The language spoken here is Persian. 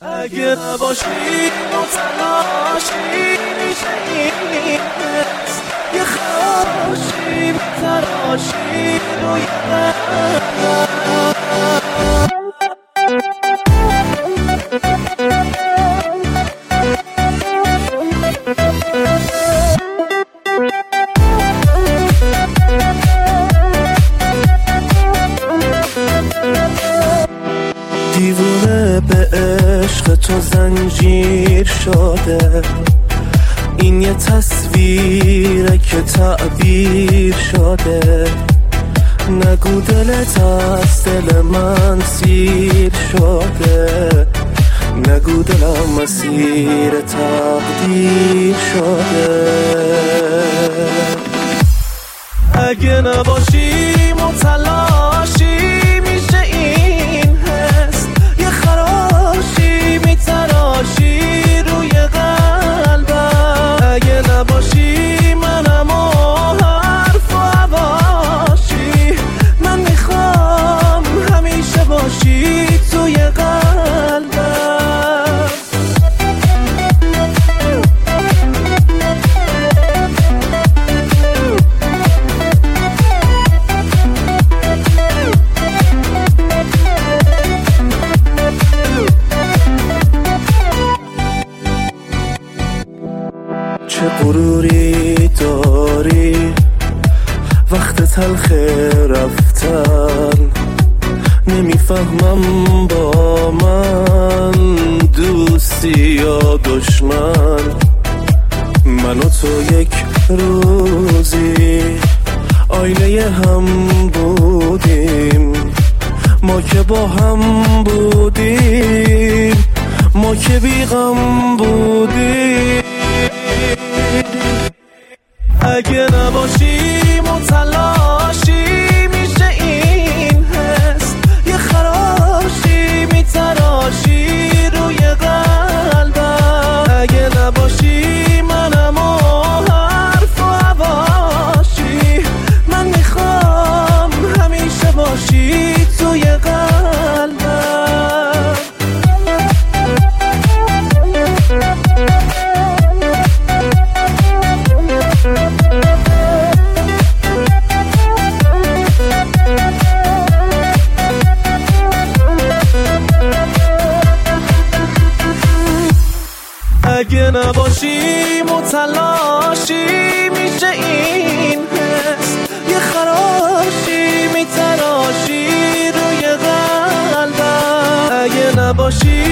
اگه نباشی متلاشی میشه این حس، یه خراشی تراشی روی دیوونه به عشق تو زنجیر شده، این یه تصویره که تعبیر شده. نگو دلت از دل من سیر شده، نگو دلم مسیر تقدیر شده. اگه نباشی متلاشی میشه این حس، یه خراشی میتراشی روی قلبم. اگه نباشی منم و حرف و حواشی، من میخوام همیشه باشی توی قلبم. چه غروری داری وقت تلخ رفتن، نمیفهمم با من دوستی یا دشمن. من و تو یک روزی آینه هم بودیم، ما که با هم بودیم، ما که بی غم بودیم. اگه نباشی متلاشی میشه این حس، یه خراشی میتراشی روی قلبم. اگه نباشی منم و حرف و حواشی، من میخوام همیشه باشی توی قلبم. اگه نباشی متلاشی میشه این حس، یه خراشی میتراشی روی قلبم. اگه نباشی